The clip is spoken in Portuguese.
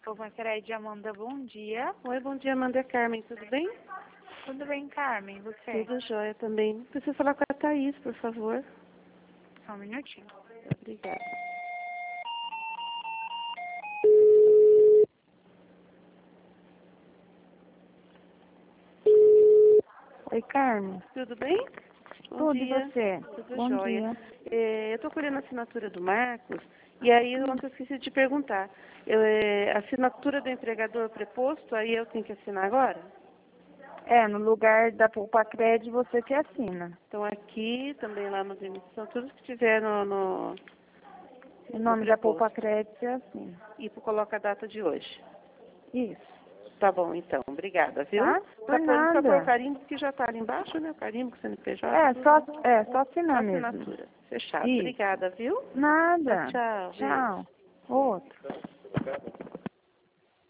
Poupa Crédito, Amanda, bom dia. Oi, bom dia, Amanda, é Carmen, tudo bem? Tudo bem, Carmen? Você? Tudo jóia também. Preciso falar com a Thaís, por favor. Só um minutinho. Obrigada. Oi, Carmen. Tudo bem? Bom Tudo, dia. e você? Tudo Bom jóia. dia. Eu estou colhendo a assinatura do Marcos, e aí ontem eu esqueci de te perguntar. A assinatura do empregador preposto, aí eu tenho que assinar agora? No lugar da Poupa Crédito, você que assina. Então aqui, também lá nas emissões, tudo que tiver no O nome da preposto. Poupa Crédito, você assina. E tu coloca a data de hoje. Isso. Tá bom, então. Obrigada, viu? Tá? Por Só pôr o nada. carimbo, que já está ali embaixo, né? O carimbo, CNPJ. Só assinar Só mesmo. assinatura. Fechado. Isso. Obrigada, viu? Nada. Tchau, beijo. Tchau. Outro.